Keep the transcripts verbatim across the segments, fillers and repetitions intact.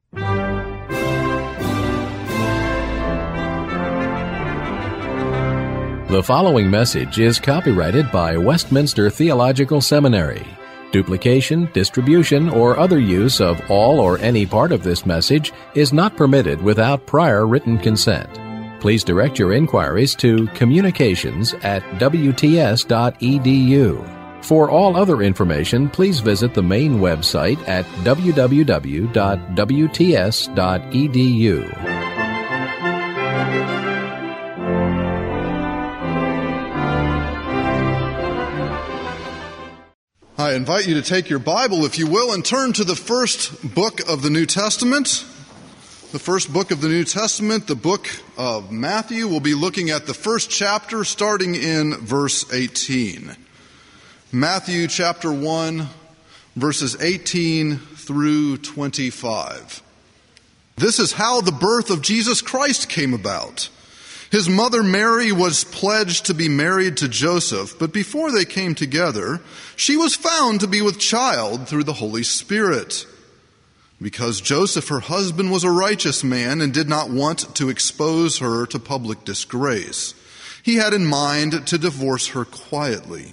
The following message is copyrighted by Westminster Theological Seminary. Duplication, distribution, or other use of all or any part of this message is not permitted without prior written consent. Please direct your inquiries to communications at w t s dot e d u. For all other information, please visit the main website at w w w dot w t s dot e d u. I invite you to take your Bible, if you will, and turn to the first book of the New Testament. The first book of the New Testament, the book of Matthew. We'll be looking at the first chapter, starting in verse eighteen. Matthew chapter one, verses eighteen through twenty-five. This is how the birth of Jesus Christ came about. His mother Mary was pledged to be married to Joseph, but before they came together, she was found to be with child through the Holy Spirit. Because Joseph, her husband, was a righteous man and did not want to expose her to public disgrace, he had in mind to divorce her quietly.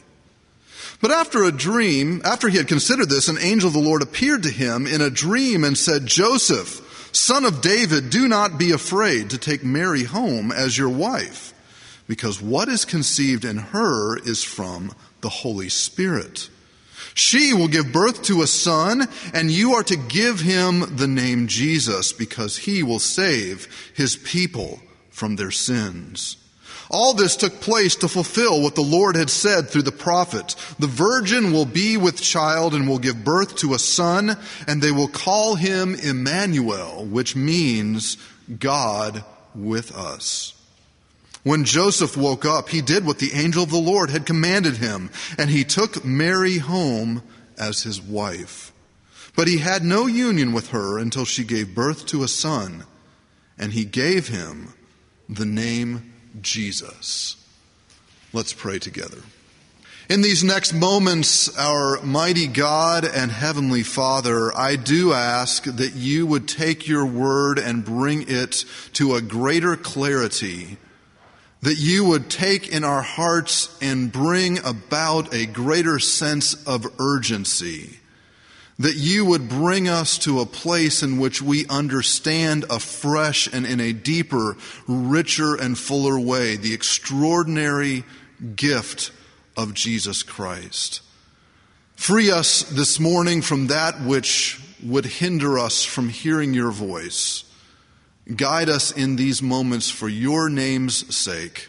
But after a dream, after he had considered this, an angel of the Lord appeared to him in a dream and said, "Joseph, son of David, do not be afraid to take Mary home as your wife, because what is conceived in her is from the Holy Spirit. She will give birth to a son, and you are to give him the name Jesus, because he will save his people from their sins." All this took place to fulfill what the Lord had said through the prophet. "The virgin will be with child and will give birth to a son, and they will call him Emmanuel," which means God with us. When Joseph woke up, he did what the angel of the Lord had commanded him, and he took Mary home as his wife. But he had no union with her until she gave birth to a son, and he gave him the name Jesus. Let's pray together. In these next moments, our mighty God and Heavenly Father, I do ask that you would take your word and bring it to a greater clarity, that you would take in our hearts and bring about a greater sense of urgency, that you would bring us to a place in which we understand afresh and in a deeper, richer, and fuller way the extraordinary gift of Jesus Christ. Free us this morning from that which would hinder us from hearing your voice. Guide us in these moments for your name's sake.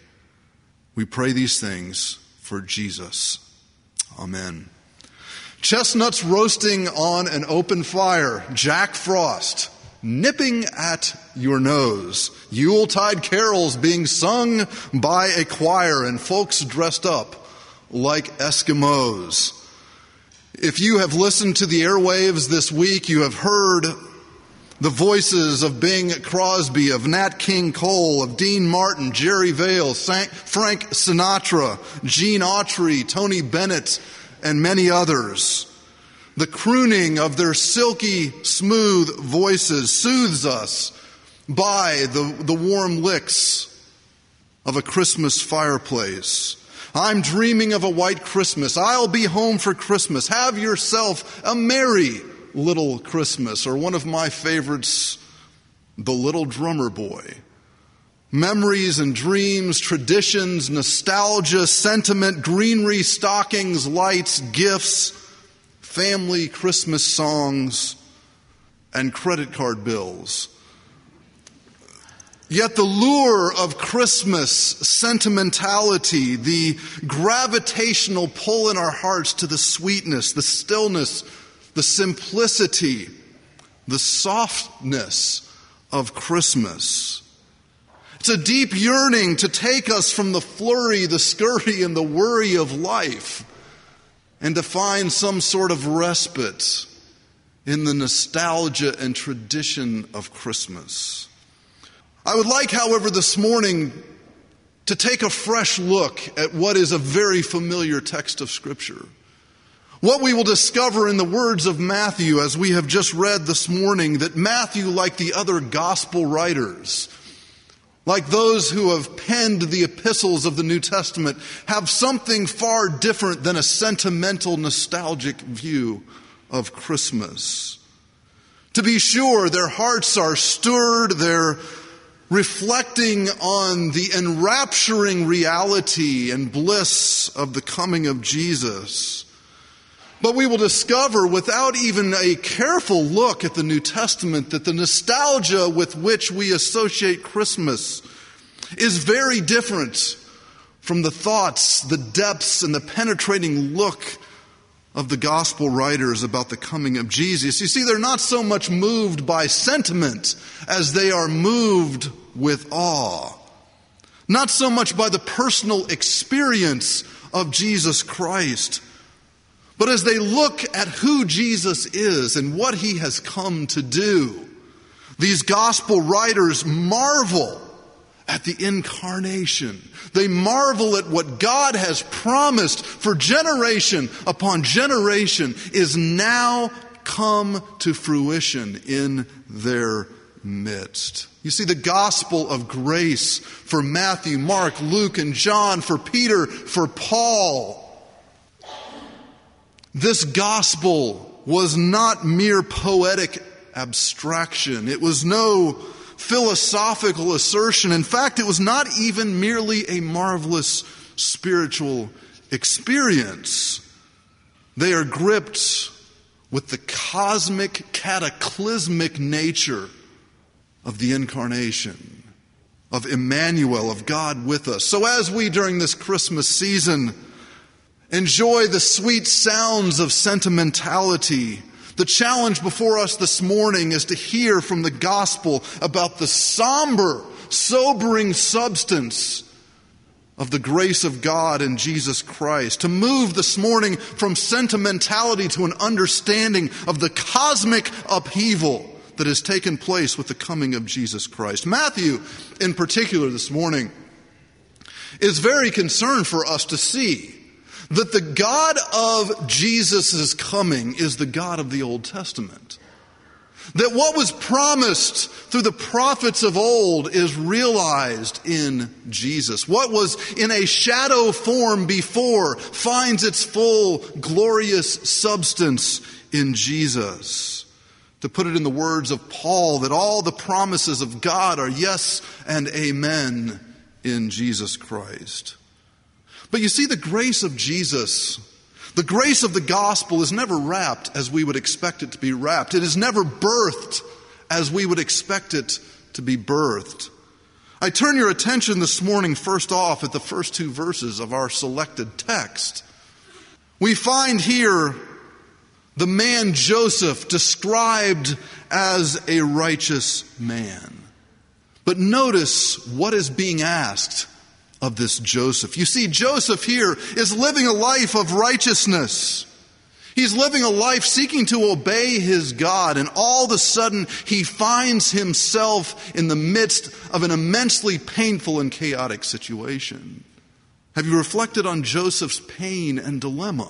We pray these things for Jesus. Amen. Chestnuts roasting on an open fire, Jack Frost nipping at your nose, Yuletide carols being sung by a choir, and folks dressed up like Eskimos. If you have listened to the airwaves this week, you have heard the voices of Bing Crosby, of Nat King Cole, of Dean Martin, Jerry Vale, Frank Sinatra, Gene Autry, Tony Bennett, and many others. The crooning of their silky, smooth voices soothes us by the, the warm licks of a Christmas fireplace. I'm dreaming of a white Christmas. I'll be home for Christmas. Have yourself a merry little Christmas. Or one of my favorites, The Little Drummer Boy. Memories and dreams, traditions, nostalgia, sentiment, greenery, stockings, lights, gifts, family Christmas songs, and credit card bills. Yet the lure of Christmas sentimentality, the gravitational pull in our hearts to the sweetness, the stillness, the simplicity, the softness of Christmas. It's a deep yearning to take us from the flurry, the scurry, and the worry of life, and to find some sort of respite in the nostalgia and tradition of Christmas. I would like, however, this morning to take a fresh look at what is a very familiar text of Scripture. What we will discover in the words of Matthew, as we have just read this morning, that Matthew, like the other gospel writers, like those who have penned the epistles of the New Testament, have something far different than a sentimental, nostalgic view of Christmas. To be sure, their hearts are stirred, they're reflecting on the enrapturing reality and bliss of the coming of Jesus. But we will discover, without even a careful look at the New Testament, that the nostalgia with which we associate Christmas is very different from the thoughts, the depths, and the penetrating look of the gospel writers about the coming of Jesus. You see, they're not so much moved by sentiment as they are moved with awe. Not so much by the personal experience of Jesus Christ, but as they look at who Jesus is and what he has come to do. These gospel writers marvel at the incarnation. They marvel at what God has promised for generation upon generation is now come to fruition in their midst. You see, the gospel of grace for Matthew, Mark, Luke, and John, for Peter, for Paul. This gospel was not mere poetic abstraction. It was no philosophical assertion. In fact, it was not even merely a marvelous spiritual experience. They are gripped with the cosmic, cataclysmic nature of the incarnation, of Emmanuel, of God with us. So as we, during this Christmas season, enjoy the sweet sounds of sentimentality, the challenge before us this morning is to hear from the gospel about the somber, sobering substance of the grace of God in Jesus Christ. To move this morning from sentimentality to an understanding of the cosmic upheaval that has taken place with the coming of Jesus Christ. Matthew, in particular this morning, is very concerned for us to see that the God of Jesus' coming is the God of the Old Testament. That what was promised through the prophets of old is realized in Jesus. What was in a shadow form before finds its full glorious substance in Jesus. To put it in the words of Paul, that all the promises of God are yes and amen in Jesus Christ. But you see, the grace of Jesus, the grace of the gospel is never wrapped as we would expect it to be wrapped. It is never birthed as we would expect it to be birthed. I turn your attention this morning first off at the first two verses of our selected text. We find here the man Joseph described as a righteous man. But notice what is being asked of this Joseph. You see, Joseph here is living a life of righteousness. He's living a life seeking to obey his God, and all of a sudden he finds himself in the midst of an immensely painful and chaotic situation. Have you reflected on Joseph's pain and dilemma?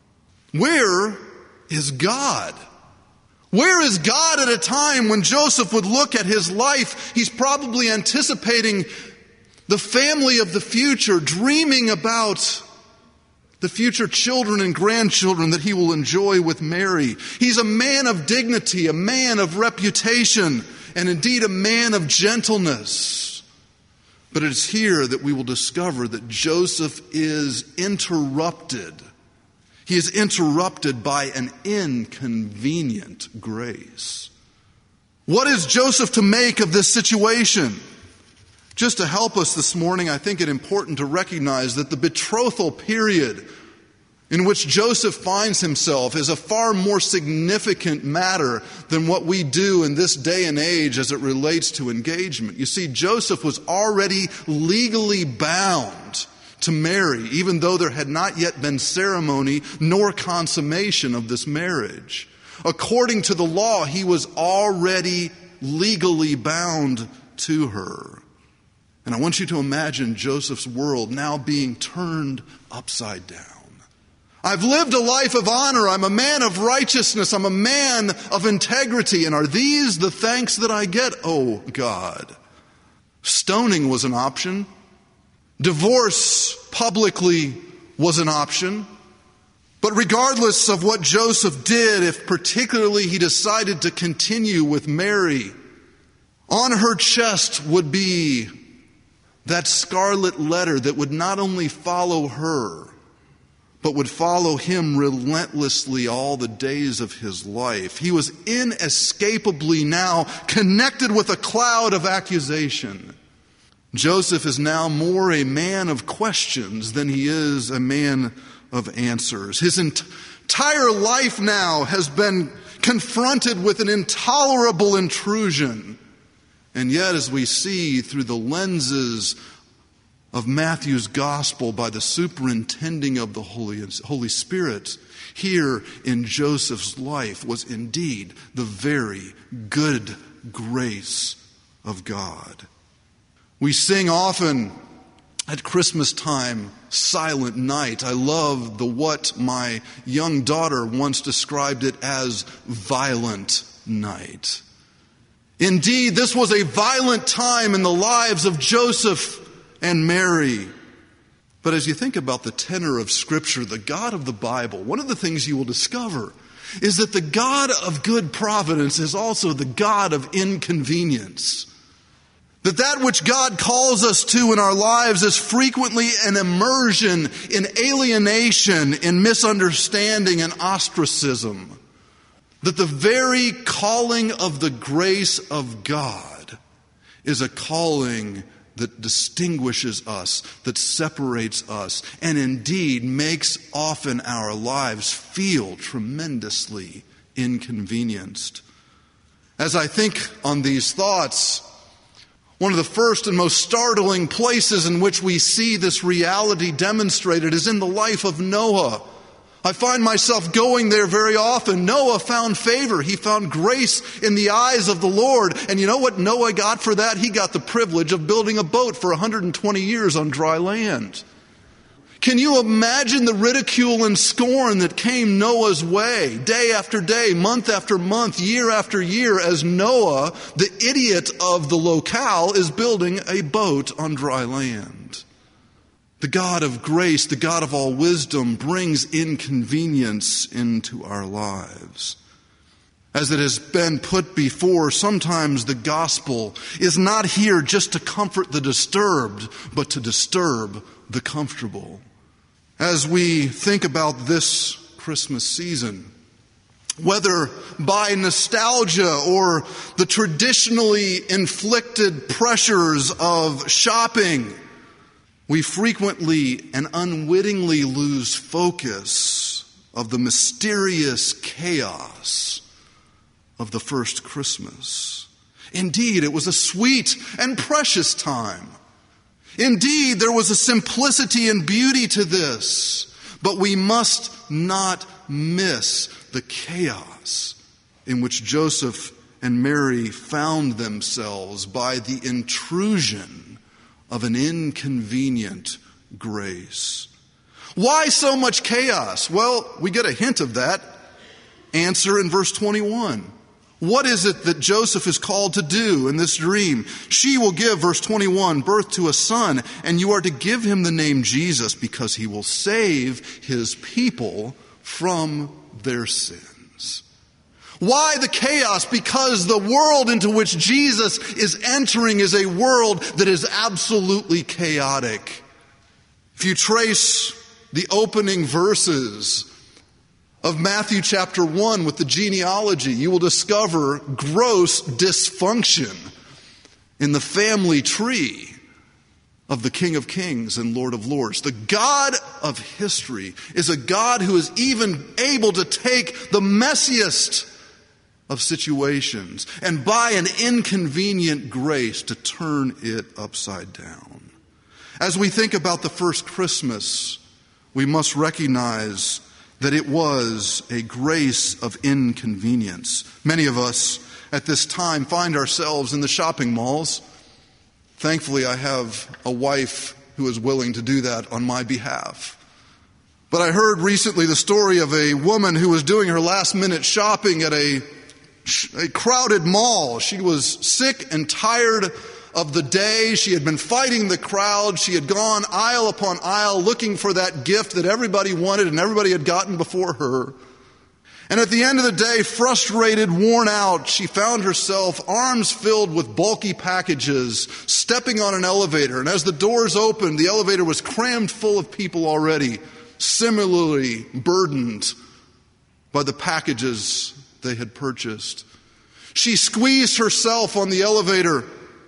Where is God? Where is God at a time when Joseph would look at his life? He's probably anticipating the family of the future, dreaming about the future children and grandchildren that he will enjoy with Mary. He's a man of dignity, a man of reputation, and indeed a man of gentleness. But it is here that we will discover that Joseph is interrupted. He is interrupted by an inconvenient grace. What is Joseph to make of this situation? Just to help us this morning, I think it important to recognize that the betrothal period in which Joseph finds himself is a far more significant matter than what we do in this day and age as it relates to engagement. You see, Joseph was already legally bound to marry, even though there had not yet been ceremony nor consummation of this marriage. According to the law, he was already legally bound to her. And I want you to imagine Joseph's world now being turned upside down. I've lived a life of honor. I'm a man of righteousness. I'm a man of integrity. And are these the thanks that I get? Oh, God. Stoning was an option. Divorce publicly was an option. But regardless of what Joseph did, if particularly he decided to continue with Mary, on her chest would be that scarlet letter that would not only follow her, but would follow him relentlessly all the days of his life. He was inescapably now connected with a cloud of accusation. Joseph is now more a man of questions than he is a man of answers. His entire life now has been confronted with an intolerable intrusion. And yet, as we see through the lenses of Matthew's gospel by the superintending of the Holy, Holy Spirit, here in Joseph's life was indeed the very good grace of God. We sing often at Christmas time, Silent Night. I love the what my young daughter once described it as violent night. Indeed, this was a violent time in the lives of Joseph and Mary. But as you think about the tenor of Scripture, the God of the Bible, one of the things you will discover is that the God of good providence is also the God of inconvenience. That that which God calls us to in our lives is frequently an immersion in alienation, in misunderstanding and ostracism. That the very calling of the grace of God is a calling that distinguishes us, that separates us, and indeed makes often our lives feel tremendously inconvenienced. As I think on these thoughts, one of the first and most startling places in which we see this reality demonstrated is in the life of Noah. I find myself going there very often. Noah found favor. He found grace in the eyes of the Lord. And you know what Noah got for that? He got the privilege of building a boat for one hundred twenty years on dry land. Can you imagine the ridicule and scorn that came Noah's way day after day, month after month, year after year, as Noah, the idiot of the locale, is building a boat on dry land? The God of grace, the God of all wisdom, brings inconvenience into our lives. As it has been put before, sometimes the gospel is not here just to comfort the disturbed, but to disturb the comfortable. As we think about this Christmas season, whether by nostalgia or the traditionally inflicted pressures of shopping, we frequently and unwittingly lose focus of the mysterious chaos of the first Christmas. Indeed, it was a sweet and precious time. Indeed, there was a simplicity and beauty to this, but we must not miss the chaos in which Joseph and Mary found themselves by the intrusion of an inconvenient grace. Why so much chaos? Well, we get a hint of that answer in verse twenty-one. What is it that Joseph is called to do in this dream? She will give, verse twenty-one, birth to a son, and you are to give him the name Jesus because he will save his people from their sins. Why the chaos? Because the world into which Jesus is entering is a world that is absolutely chaotic. If you trace the opening verses of Matthew chapter one with the genealogy, you will discover gross dysfunction in the family tree of the King of Kings and Lord of Lords. The God of history is a God who is even able to take the messiest of situations and by an inconvenient grace to turn it upside down. As we think about the first Christmas, we must recognize that it was a grace of inconvenience. Many of us at this time find ourselves in the shopping malls. Thankfully, I have a wife who is willing to do that on my behalf. But I heard recently the story of a woman who was doing her last-minute shopping at a, a crowded mall. She was sick and tired of the day. She had been fighting the crowd. She had gone aisle upon aisle looking for that gift that everybody wanted and everybody had gotten before her. And at the end of the day, frustrated, worn out, she found herself arms filled with bulky packages, stepping on an elevator. And as the doors opened, the elevator was crammed full of people already, similarly burdened by the packages they had purchased. She squeezed herself on the elevator,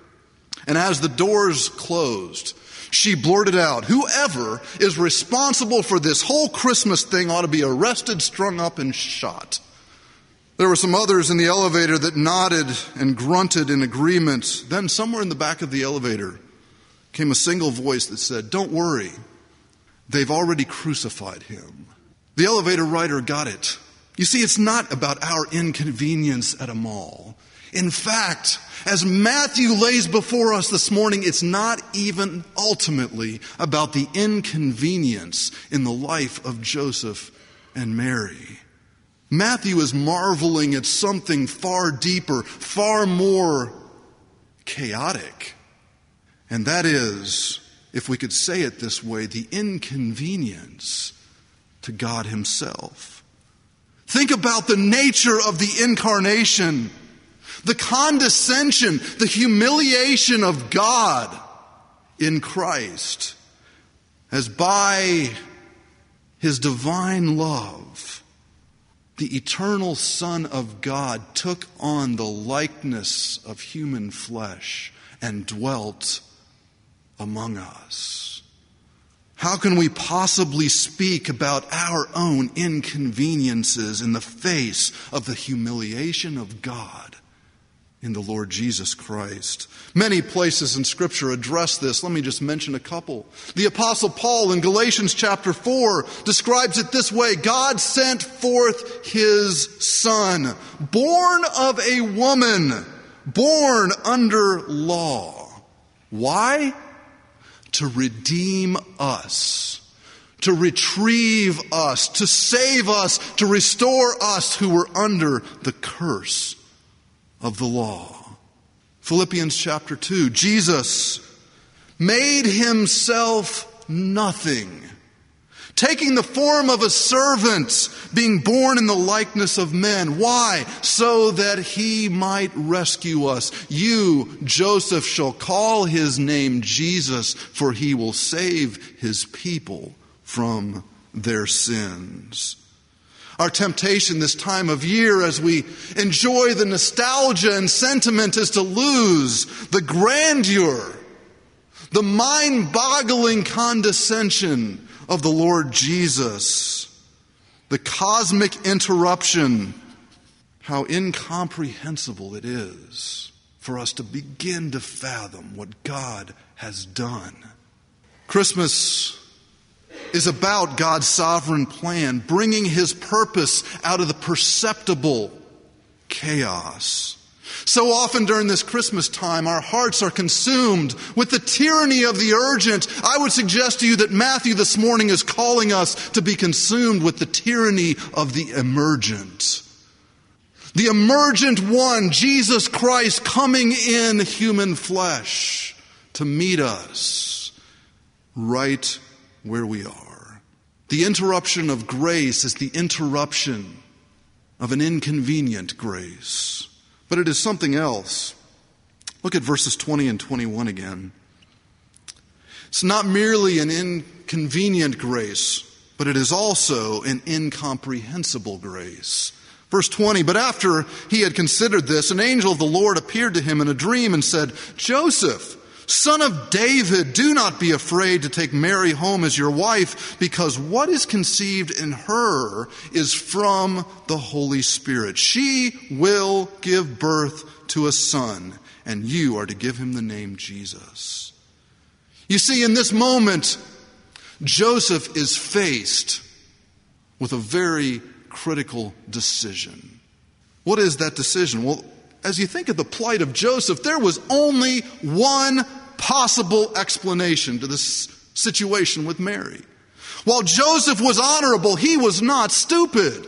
and as the doors closed, she blurted out, "Whoever is responsible for this whole Christmas thing ought to be arrested, strung up, and shot." There were some others in the elevator that nodded and grunted in agreement. Then somewhere in the back of the elevator came a single voice that said, "Don't worry, they've already crucified him." The elevator rider got it. You see, it's not about our inconvenience at a mall. In fact, as Matthew lays before us this morning, it's not even ultimately about the inconvenience in the life of Joseph and Mary. Matthew is marveling at something far deeper, far more chaotic. And that is, if we could say it this way, the inconvenience to God himself. Think about the nature of the incarnation. The condescension, the humiliation of God in Christ, as by his divine love, the eternal Son of God took on the likeness of human flesh and dwelt among us. How can we possibly speak about our own inconveniences in the face of the humiliation of God in the Lord Jesus Christ? Many places in Scripture address this. Let me just mention a couple. The Apostle Paul in Galatians chapter four describes it this way: God sent forth his Son, born of a woman, born under law. Why? To redeem us, to retrieve us, to save us, to restore us who were under the curse of the law. Philippians chapter two, Jesus made himself nothing, taking the form of a servant, being born in the likeness of men. Why? So that he might rescue us. You, Joseph, shall call his name Jesus, for he will save his people from their sins. Our temptation this time of year, as we enjoy the nostalgia and sentiment, is to lose the grandeur, the mind-boggling condescension of the Lord Jesus, the cosmic interruption. How incomprehensible it is for us to begin to fathom what God has done. Christmas is about God's sovereign plan, bringing his purpose out of the perceptible chaos. So often during this Christmas time, our hearts are consumed with the tyranny of the urgent. I would suggest to you that Matthew this morning is calling us to be consumed with the tyranny of the emergent. The emergent one, Jesus Christ, coming in human flesh to meet us right where we are. The interruption of grace is the interruption of an inconvenient grace. But it is something else. Look at verses twenty and twenty-one again. It's not merely an inconvenient grace, but it is also an incomprehensible grace. Verse twenty, but after he had considered this, an angel of the Lord appeared to him in a dream and said, Joseph, son of David, do not be afraid to take Mary home as your wife, because what is conceived in her is from the Holy Spirit. She will give birth to a son, and you are to give him the name Jesus. You see, in this moment, Joseph is faced with a very critical decision. What is that decision? Well, as you think of the plight of Joseph, there was only one possible explanation to this situation with Mary. While Joseph was honorable, he was not stupid.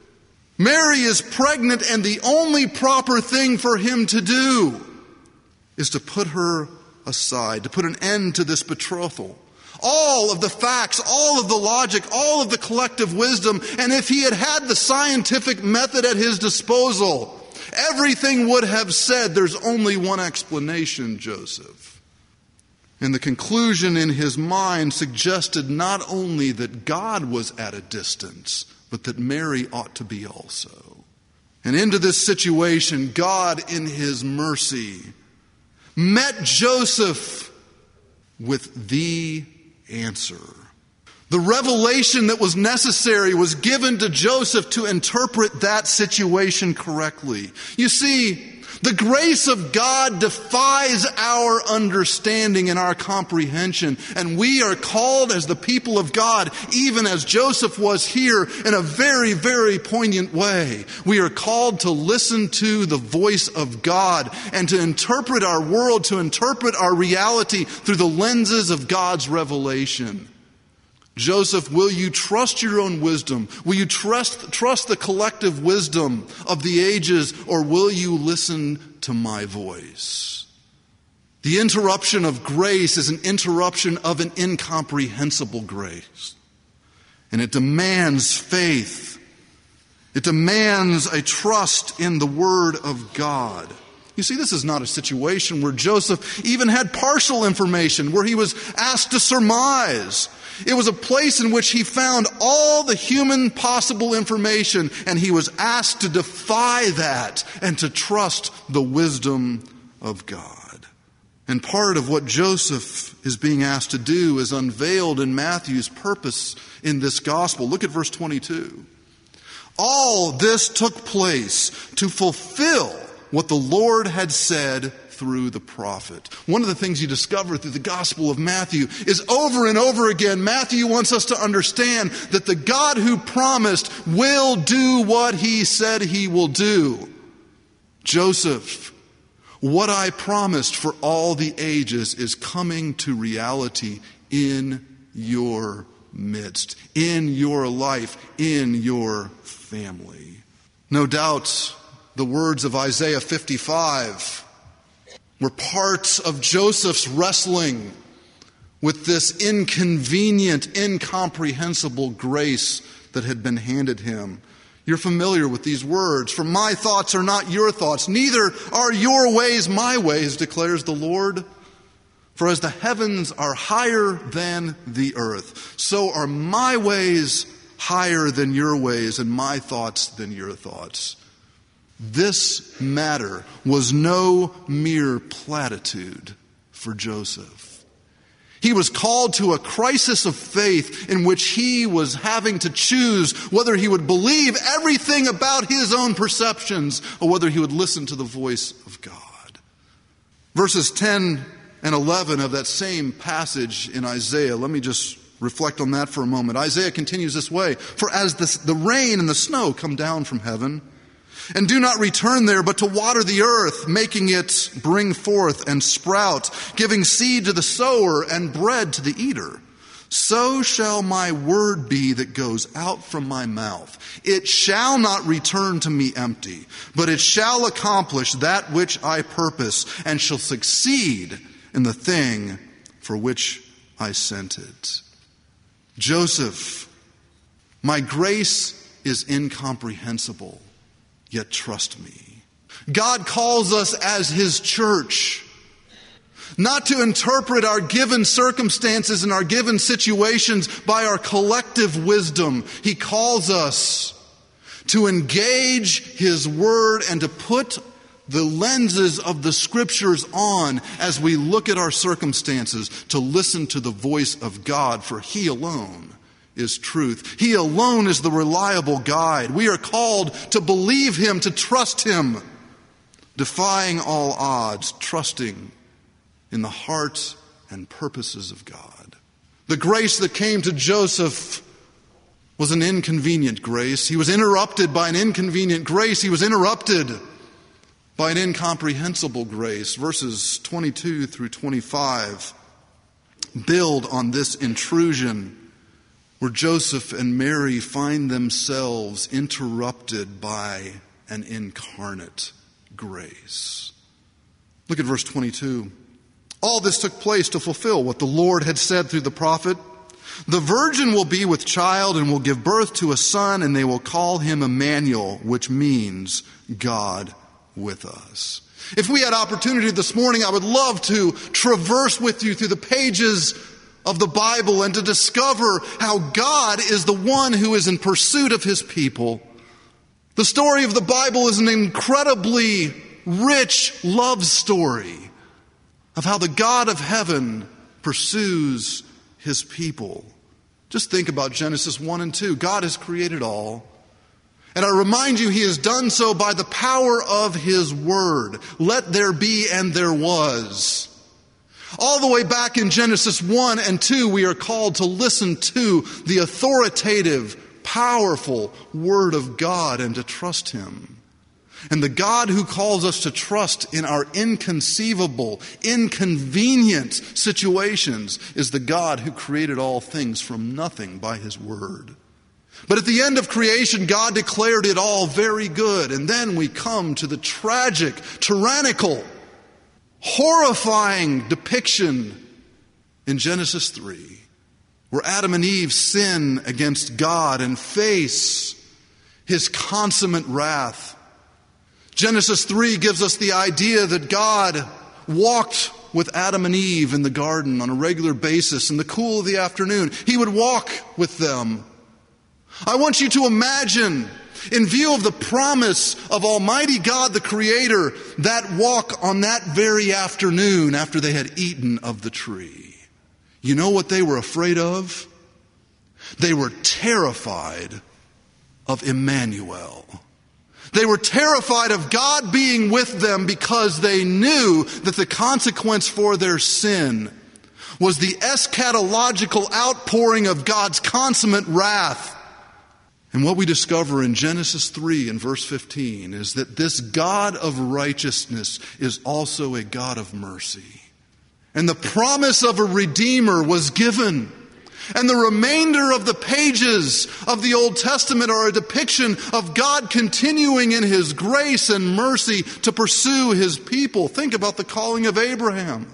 Mary is pregnant, and the only proper thing for him to do is to put her aside, to put an end to this betrothal. All of the facts, all of the logic, all of the collective wisdom, and if he had had the scientific method at his disposal, everything would have said there's only one explanation, Joseph. And the conclusion in his mind suggested not only that God was at a distance, but that Mary ought to be also. And into this situation, God in his mercy met Joseph with the answer. The revelation that was necessary was given to Joseph to interpret that situation correctly. You see, the grace of God defies our understanding and our comprehension, and we are called as the people of God, even as Joseph was here, in a very, very poignant way. We are called to listen to the voice of God and to interpret our world, to interpret our reality through the lenses of God's revelation. Joseph, will you trust your own wisdom? Will you trust, trust the collective wisdom of the ages, or will you listen to my voice? The interruption of grace is an interruption of an incomprehensible grace. And it demands faith. It demands a trust in the Word of God. You see, this is not a situation where Joseph even had partial information, where he was asked to surmise. It was a place in which he found all the human possible information, and he was asked to defy that and to trust the wisdom of God. And part of what Joseph is being asked to do is unveiled in Matthew's purpose in this gospel. Look at verse twenty-two. All this took place to fulfill what the Lord had said through the prophet. One of the things you discover through the Gospel of Matthew is over and over again, Matthew wants us to understand that the God who promised will do what he said he will do. Joseph, what I promised for all the ages is coming to reality in your midst, in your life, in your family. No doubt the words of Isaiah fifty-five were parts of Joseph's wrestling with this inconvenient, incomprehensible grace that had been handed him. You're familiar with these words. For my thoughts are not your thoughts, neither are your ways my ways, declares the Lord. For as the heavens are higher than the earth, so are my ways higher than your ways, and my thoughts than your thoughts. This matter was no mere platitude for Joseph. He was called to a crisis of faith in which he was having to choose whether he would believe everything about his own perceptions or whether he would listen to the voice of God. Verses ten and eleven of that same passage in Isaiah, let me just reflect on that for a moment. Isaiah continues this way: For as the, the rain and the snow come down from heaven, and do not return there, but to water the earth, making it bring forth and sprout, giving seed to the sower and bread to the eater, so shall my word be that goes out from my mouth. It shall not return to me empty, but it shall accomplish that which I purpose, and shall succeed in the thing for which I sent it. Joseph, my grace is incomprehensible. Yet trust me. God calls us as his church not to interpret our given circumstances and our given situations by our collective wisdom. He calls us to engage his word and to put the lenses of the scriptures on as we look at our circumstances, to listen to the voice of God, for he alone is truth. He alone is the reliable guide. We are called to believe him, to trust him, defying all odds, trusting in the heart and purposes of God. The grace that came to Joseph was an inconvenient grace. He was interrupted by an inconvenient grace. He was interrupted by an incomprehensible grace. Verses twenty-two through twenty-five build on this intrusion where Joseph and Mary find themselves interrupted by an incarnate grace. Look at verse twenty-two. All this took place to fulfill what the Lord had said through the prophet. The virgin will be with child and will give birth to a son, and they will call him Emmanuel, which means God with us. If we had opportunity this morning, I would love to traverse with you through the pages of the Bible and to discover how God is the one who is in pursuit of his people. The story of the Bible is an incredibly rich love story of how the God of heaven pursues his people. Just think about Genesis one and two. God has created all. And I remind you, he has done so by the power of his word. Let there be, and there was. All the way back in Genesis one and two, we are called to listen to the authoritative, powerful word of God and to trust him. And the God who calls us to trust in our inconceivable, inconvenient situations is the God who created all things from nothing by his word. But at the end of creation, God declared it all very good. And then we come to the tragic, tyrannical, horrifying depiction in Genesis three, where Adam and Eve sin against God and face his consummate wrath. Genesis three gives us the idea that God walked with Adam and Eve in the garden on a regular basis in the cool of the afternoon. He would walk with them. I want you to imagine, in view of the promise of Almighty God the Creator, that walk on that very afternoon after they had eaten of the tree. You know what they were afraid of? They were terrified of Emmanuel. They were terrified of God being with them because they knew that the consequence for their sin was the eschatological outpouring of God's consummate wrath. And what we discover in Genesis three and verse fifteen is that this God of righteousness is also a God of mercy. And the promise of a Redeemer was given. And the remainder of the pages of the Old Testament are a depiction of God continuing in his grace and mercy to pursue his people. Think about the calling of Abraham.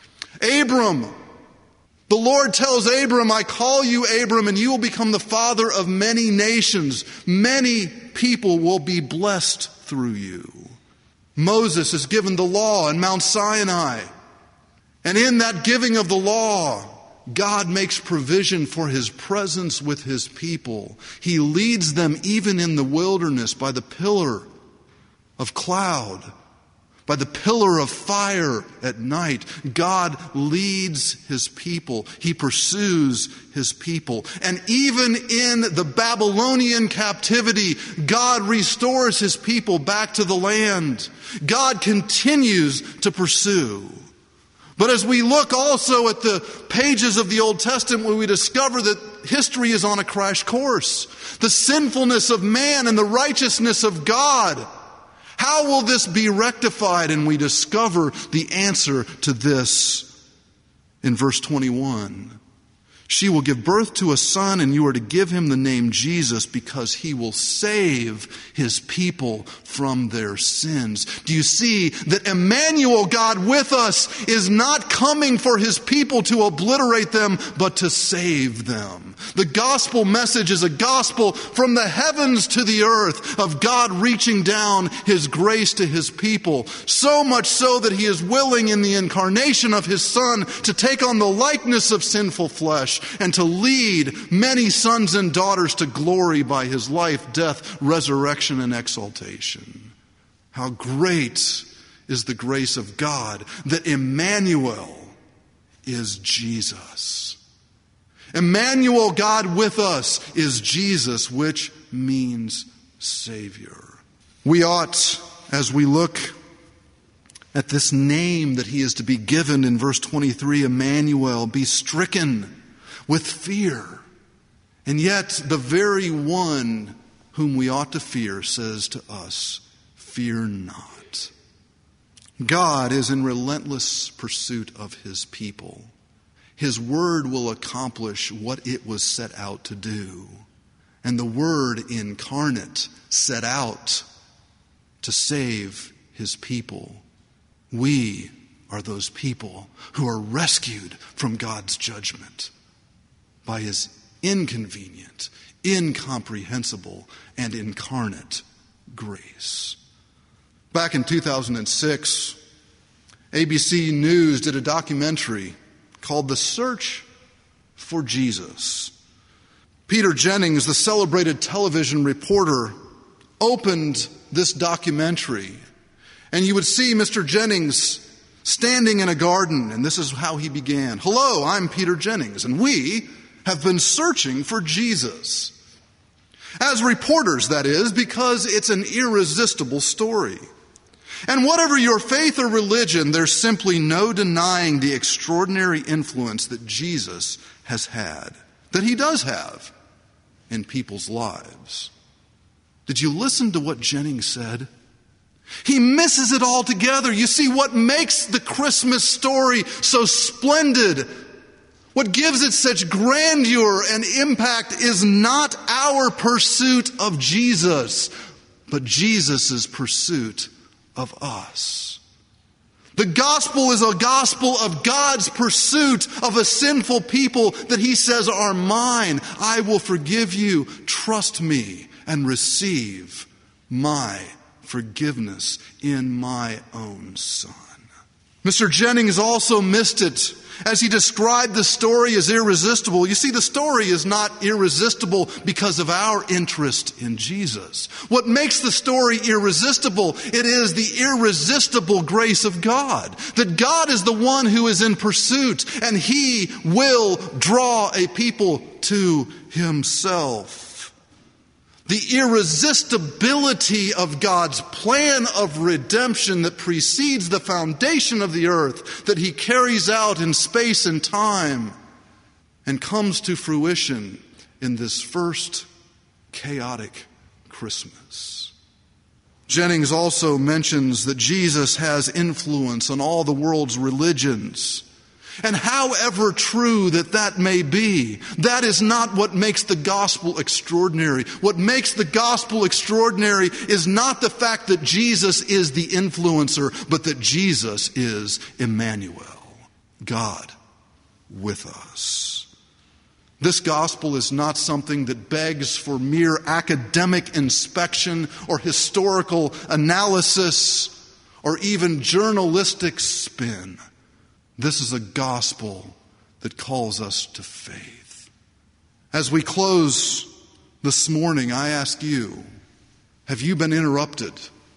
Abram, the Lord tells Abram, I call you Abram, and you will become the father of many nations. Many people will be blessed through you. Moses is given the law in Mount Sinai. And in that giving of the law, God makes provision for his presence with his people. He leads them even in the wilderness by the pillar of cloud, by the pillar of fire at night. God leads his people. He pursues his people. And even in the Babylonian captivity, God restores his people back to the land. God continues to pursue. But as we look also at the pages of the Old Testament, we discover that history is on a crash course. The sinfulness of man and the righteousness of God. How will this be rectified? And we discover the answer to this in verse twenty-one. She will give birth to a son, and you are to give him the name Jesus, because he will save his people from their sins. Do you see that Emmanuel, God with us, is not coming for his people to obliterate them, but to save them? The gospel message is a gospel from the heavens to the earth of God reaching down his grace to his people. So much so that he is willing in the incarnation of his Son to take on the likeness of sinful flesh and to lead many sons and daughters to glory by his life, death, resurrection, and exaltation. How great is the grace of God that Emmanuel is Jesus. Emmanuel, God with us, is Jesus, which means Savior. We ought, as we look at this name that he is to be given in verse twenty-three, Emmanuel, be stricken with fear. And yet the very one whom we ought to fear says to us, fear not. God is in relentless pursuit of his people. His word will accomplish what it was set out to do. And the Word incarnate set out to save His people. We are those people who are rescued from God's judgment by His inconvenient, incomprehensible, and incarnate grace. Back in two thousand six, A B C News did a documentary called The Search for Jesus. Peter Jennings, the celebrated television reporter, opened this documentary, and you would see Mister Jennings standing in a garden, and this is how he began. "Hello, I'm Peter Jennings, and we have been searching for Jesus." As reporters, that is, because it's an irresistible story. And whatever your faith or religion, there's simply no denying the extraordinary influence that Jesus has had, that He does have in people's lives. Did you listen to what Jennings said? He misses it all together. You see, what makes the Christmas story so splendid, what gives it such grandeur and impact, is not our pursuit of Jesus, but Jesus' pursuit of us. The gospel is a gospel of God's pursuit of a sinful people that He says are mine. I will forgive you. Trust me and receive my forgiveness in my own Son. Mister Jennings also missed it as he described the story as irresistible. You see, the story is not irresistible because of our interest in Jesus. What makes the story irresistible, it is the irresistible grace of God. That God is the one who is in pursuit, and He will draw a people to Himself. The irresistibility of God's plan of redemption that precedes the foundation of the earth, that He carries out in space and time, and comes to fruition in this first chaotic Christmas. Jennings also mentions that Jesus has influence on all the world's religions. And however true that that may be, that is not what makes the gospel extraordinary. What makes the gospel extraordinary is not the fact that Jesus is the influencer, but that Jesus is Emmanuel, God with us. This gospel is not something that begs for mere academic inspection or historical analysis or even journalistic spin. This is a gospel that calls us to faith. As we close this morning, I ask you, have you been interrupted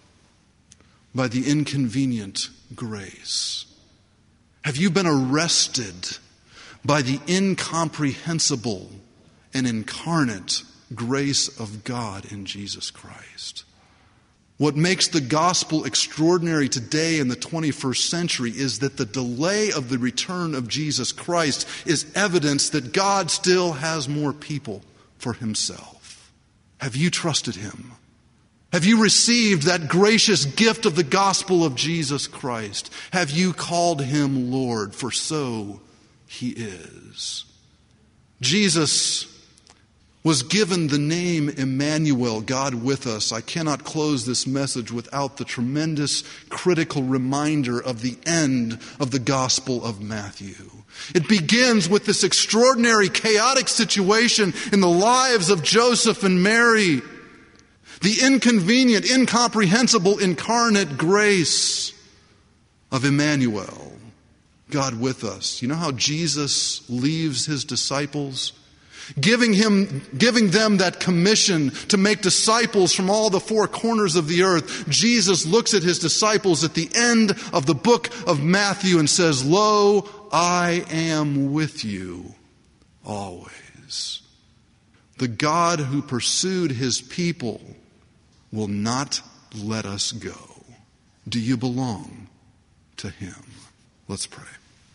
by the inconvenient grace? Have you been arrested by the incomprehensible and incarnate grace of God in Jesus Christ? What makes the gospel extraordinary today in the twenty-first century is that the delay of the return of Jesus Christ is evidence that God still has more people for Himself. Have you trusted Him? Have you received that gracious gift of the gospel of Jesus Christ? Have you called Him Lord? For so He is. Jesus was given the name Emmanuel, God with us. I cannot close this message without the tremendous critical reminder of the end of the Gospel of Matthew. It begins with this extraordinary chaotic situation in the lives of Joseph and Mary. The inconvenient, incomprehensible, incarnate grace of Emmanuel, God with us. You know how Jesus leaves His disciples? Giving him, giving them that commission to make disciples from all the four corners of the earth. Jesus looks at His disciples at the end of the book of Matthew and says, "Lo, I am with you always." The God who pursued His people will not let us go. Do you belong to Him? Let's pray.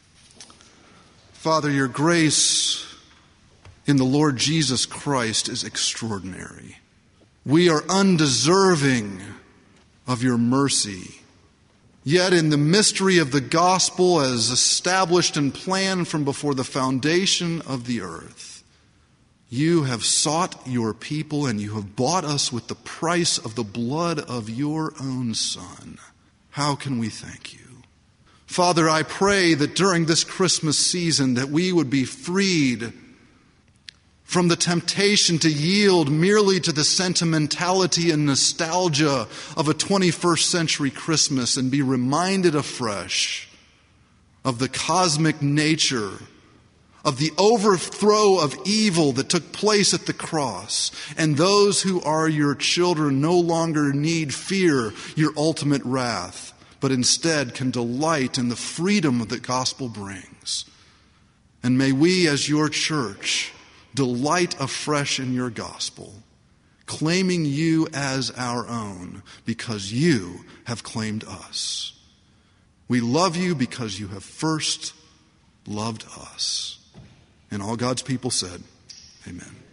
Father, your grace in the Lord Jesus Christ is extraordinary. We are undeserving of your mercy, Yet in the mystery of the gospel as established and planned from before the foundation of the earth, you have sought your people and you have bought us with the price of the blood of your own Son. How can we thank you? Father, I pray that during this Christmas season that we would be freed from the temptation to yield merely to the sentimentality and nostalgia of a twenty-first century Christmas and be reminded afresh of the cosmic nature of the overthrow of evil that took place at the cross. And those who are your children no longer need fear your ultimate wrath, but instead can delight in the freedom that the gospel brings. And may we as your church delight afresh in your gospel, claiming you as our own because you have claimed us. We love you because you have first loved us. And all God's people said, amen.